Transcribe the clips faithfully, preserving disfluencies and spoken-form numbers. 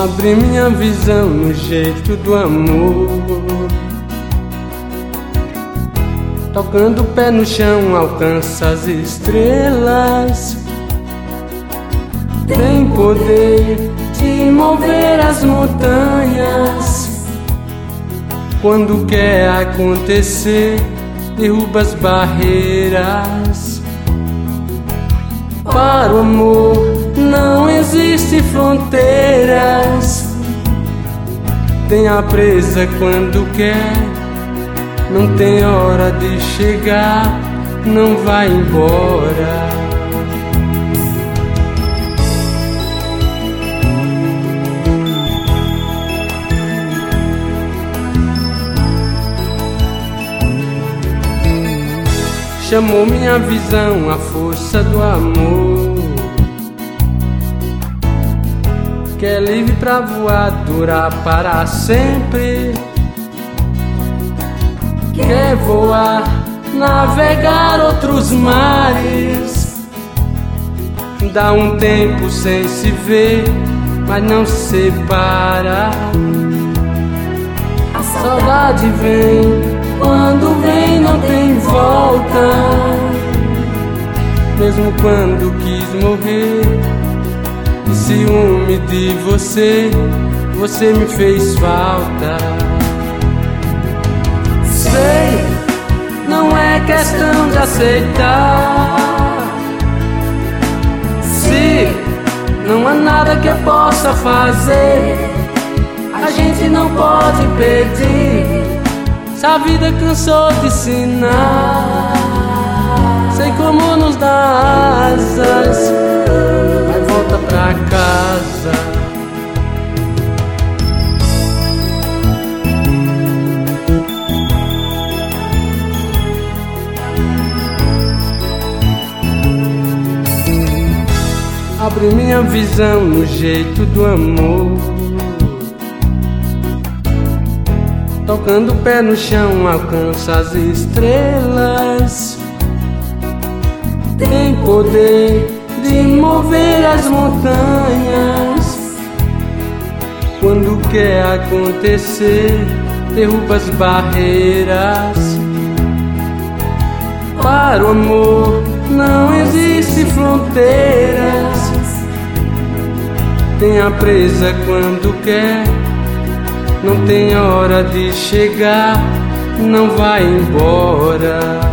Abri minha visão no jeito do amor, tocando o pé no chão, alcança as estrelas. Tem poder de mover as montanhas. Quando quer acontecer, derruba as barreiras. Para o amor não existe fronteiras. Tem a presa quando quer, não tem hora de chegar, não vai embora. Chamou minha visão a força do amor, que é livre pra voar, durar para sempre. Quer voar, navegar outros mares, dá um tempo sem se ver, mas não se separa. A saudade vem, quando vem não tem volta. Mesmo quando quis morrer, de ciúme de você, você me fez falta. Sei, não é questão de aceitar. Se não há nada que eu possa fazer, a gente não pode pedir. Se a vida cansou de ensinar, sei como nos dá asas, vai volta pra casa. Abri minha visão no jeito do amor, tocando o pé no chão, alcança as estrelas. Tem poder de mover as montanhas. Quando quer acontecer, derruba as barreiras. Para o amor não existe fronteiras. Tem a presa quando quer, não tem hora de chegar, não vai embora.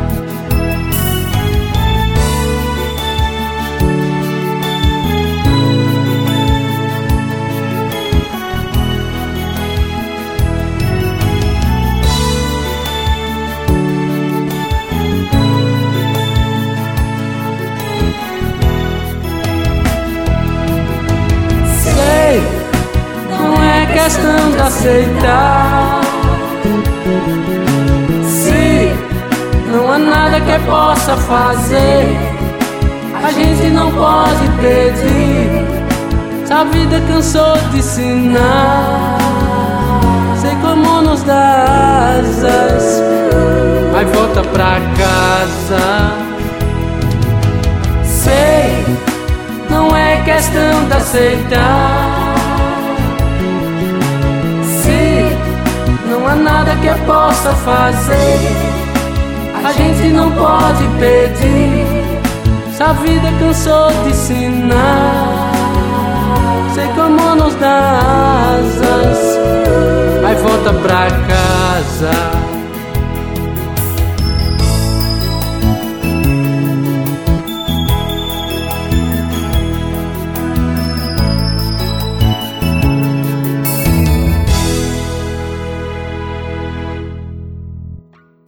Sei, não é questão de aceitar. Se não há nada que eu possa fazer, a gente não pode pedir. Se a vida cansou de ensinar, sei como nos dá asas, mas volta pra casa. Sei, não é questão de aceitar. Não há nada que eu possa fazer, a gente não pode pedir. Se a vida cansou de ensinar, sei como nos dá asas, vai volta pra cá.